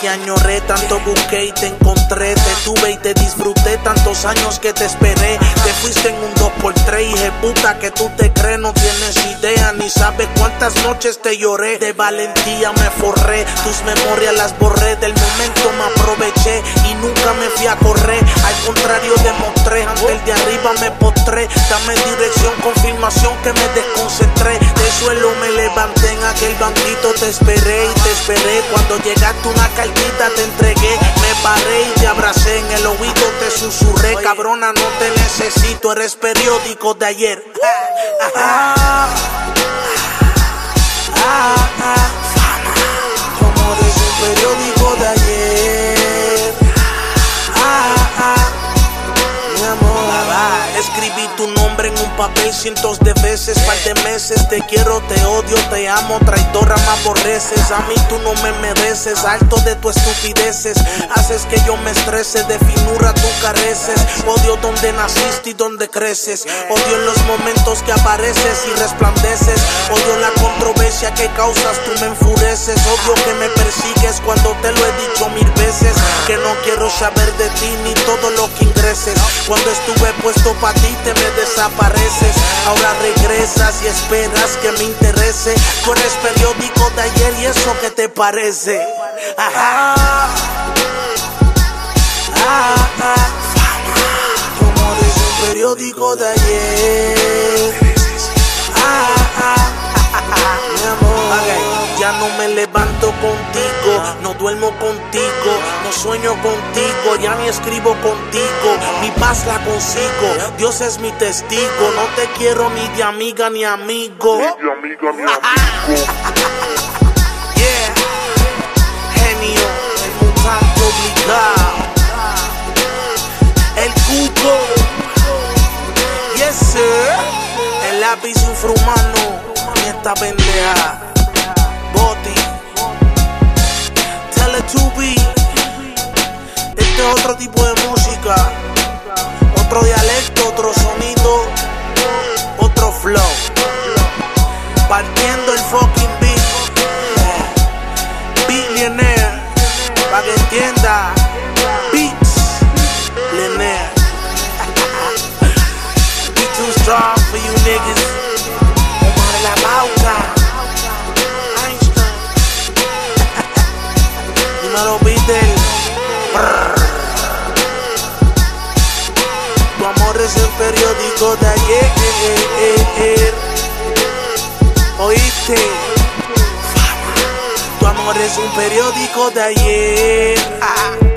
que añoré, tanto busqué y te encontré. Te tuve y te disfruté, tantos años que te esperé. Te fuiste en un 2x3, hije puta que tú te crees. No tienes idea, ni sabes cuántas noches te lloré. De valentía me forré, tus memorias las borré. Del momento me aproveché y nunca me fui a correr. Al contrario demostré, ante el de arriba me postré. Dame dirección, confirmación que me desconcentré. Del suelo me levanté, en aquel banquito te esperé y te esperé. Cuando llegaste una cartita te entregué. Me paré y te abracé, en el oído te susurré. Cabrona, no te necesito, eres periódico de ayer. Como eres un periódico de ayer. Mi amor. Escribí tu nombre en un papel cientos de veces, par de meses. Te quiero, te odio, te amo, traidora me aborreces. A mí tú no me mereces, alto de tu estupideces. Haces que yo me estrese, de finura tú careces. Odio donde naciste y donde creces. Odio en los momentos que apareces y resplandeces. Odio la controversia que causas, tú me enfureces. Odio que me persigues cuando te lo he dicho 1000 veces. Que no quiero saber de ti ni todo lo que ingreses. Cuando estuve puesto pa' ti te me desapareces. Ahora regresas y esperas que me interese. Tú eres periódico de ayer y eso que te parece. Como eres un periódico de ayer. Mi amor, ya no me levanto contigo, no duermo contigo, no sueño contigo, ya ni escribo contigo, mi paz la consigo, Dios es mi testigo, no te quiero ni de amiga ni amigo. Yeah, genio, el mutante obligado, el cuco, yes sir, el lápiz infrahumano. Esta pendeja Boti Teletubby. Este es otro tipo de música, otro dialecto, otro sonido, otro flow. Partiendo el fucking beat. Billionaire, pa' que entienda. Beats Billionaire. Be too strong for you niggas. La pauta Einstein. Dímelo Beatle. Tu amor es el periódico de ayer. ¿Oíste? Tu amor es un periódico de ayer.